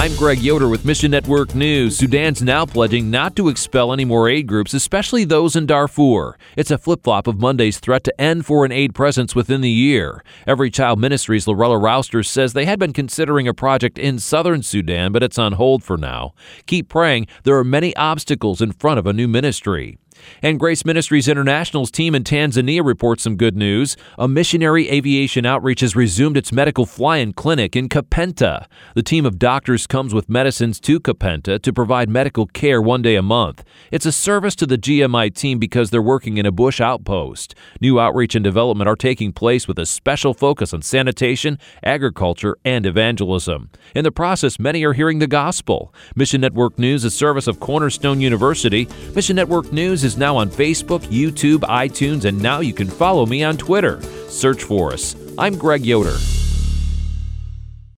I'm Greg Yoder with Mission Network News. Sudan's now pledging not to expel any more aid groups, especially those in Darfur. It's a flip-flop of Monday's threat to end foreign aid presence within the year. Every Child Ministries' Lorella Rousters says they had been considering a project in southern Sudan, but it's on hold for now. Keep praying. There are many obstacles in front of a new ministry. And Grace Ministries International's team in Tanzania reports some good news. A missionary aviation outreach has resumed its medical fly-in clinic in Kapenta. The team of doctors comes with medicines to Kapenta to provide medical care one day a month. It's a service to the GMI team because they're working in a bush outpost. New outreach and development are taking place with a special focus on sanitation, agriculture, and evangelism. In the process, many are hearing the gospel. Mission Network News, a service of Cornerstone University. Mission Network News is now on Facebook, YouTube, iTunes, and now you can follow me on Twitter. Search for us. I'm Greg Yoder.